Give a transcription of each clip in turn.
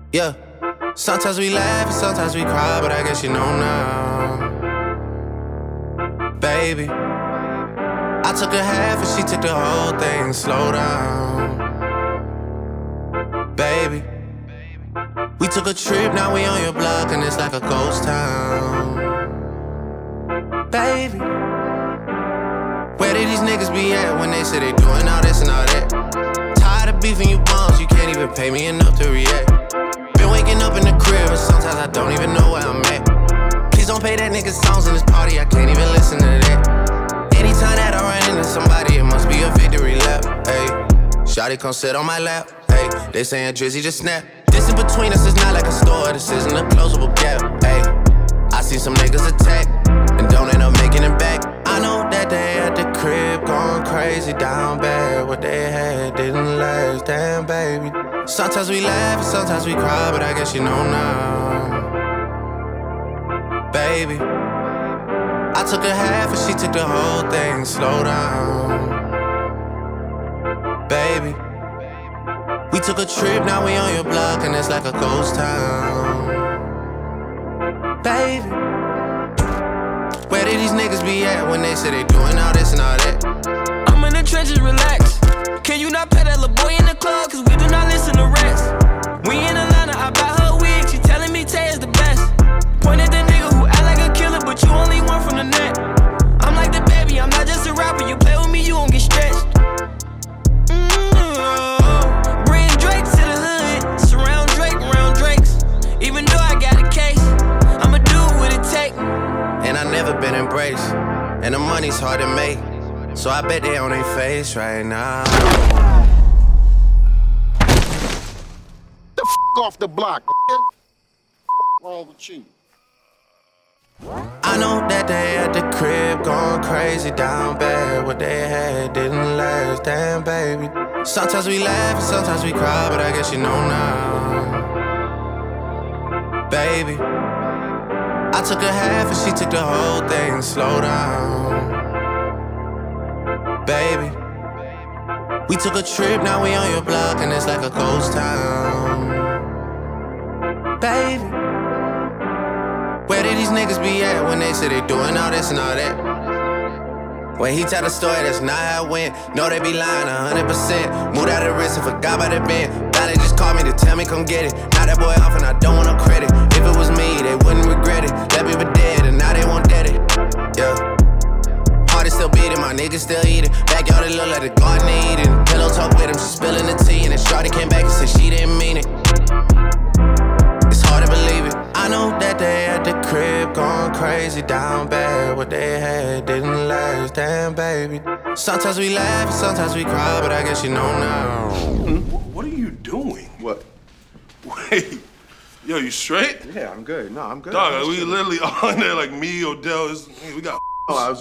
Yeah. Sometimes we laugh and sometimes we cry, but I guess you know now. Baby, I took a half and she took the whole thing. Slow down. Baby, we took a trip, now we on your block and it's like a ghost town. Baby, where did these niggas be at when they say they doing all this and all that? Tired of beefing you bums, you can't even pay me enough to react. Been waking up in the crib and sometimes I don't even know where I'm at. Please don't play that nigga songs in this party, I can't even listen to that. Anytime that I run into somebody, it must be a victory lap. Ayy, shawty come sit on my lap. Ayy, they saying Drizzy just snap. This in between us is not like a store, this isn't a closable gap. Ayy, I see some niggas attack and don't end up making it back. I know that they at the crib going crazy down bad. What they had didn't last, damn baby. Sometimes we laugh and sometimes we cry, but I guess you know now. Baby, I took a half and she took the whole thing. Slow down. Baby, we took a trip, now we on your block and it's like a ghost town. Baby, where did these niggas be at when they say they doing all this and all that? I'm in the trenches, relax. Can you not pet that little boy in the club? Cause we do not listen to rest. We in Atlanta, I bought her wig. She telling me Tay is the best. Point at the nigga who act like a killer, but you only one from the net. I'm like the baby, I'm not just a rapper. You play with me, you won't get stretched. Bring Drake to the hood. Surround Drake, round Drakes. Even though I got a case, I'ma do what it take. And I never been embraced, and the money's hard to make, so I bet they on their face right now. The f*** off the block, What's wrong with you? I know that they at the crib going crazy down bad. What they had didn't last, damn baby. Sometimes we laugh and sometimes we cry, but I guess you know now. Baby, I took a half and she took the whole thing. Slow down. Baby, we took a trip, now we on your block and it's like a ghost town. Baby, where did these niggas be at when they say they doing all this and all that? When he tell the story, that's not how it went. No, they be lying 100%. Moved out of the wrist and forgot about the bend. Now they just called me to tell me come get it. Now that boy off and I don't want no credit. If it was me, they wouldn't regret it. Left me for dead and now they won't dead it. Yeah. Heart is still beating, my niggas still eating. Backyard it look like the garden they eating. Pillow talk with him, she spilling the tea. And then shawty came back and said she didn't mean it. It's hard to believe it. I know that they at the crib going crazy down bad. What they had didn't last, damn baby. Sometimes we laugh and sometimes we cry, but I guess you know now. What are you doing? What? Wait. Yo, you straight? Yeah, I'm good. No, I'm good. Dog, we literally on there like me, Odell. We got. It's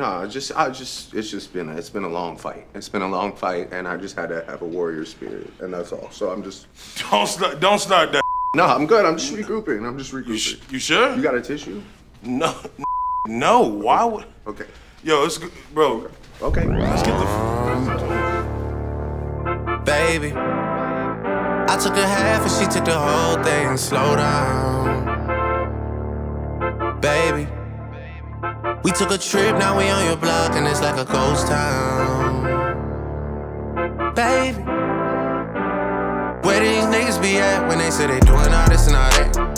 been a long fight. It's been a long fight, and I just had to have a warrior spirit, and that's all. So I'm just. Don't start that. No, I'm good. I'm just regrouping. You sure? You got a tissue? No. Why would? Okay. Yo, it's good, bro. Okay. Let's get the. Baby, I took a half and she took the whole thing. Slow down. Baby, we took a trip, now we on your block and it's like a ghost town. Baby, where did these niggas be at when they say they doing all this and all that?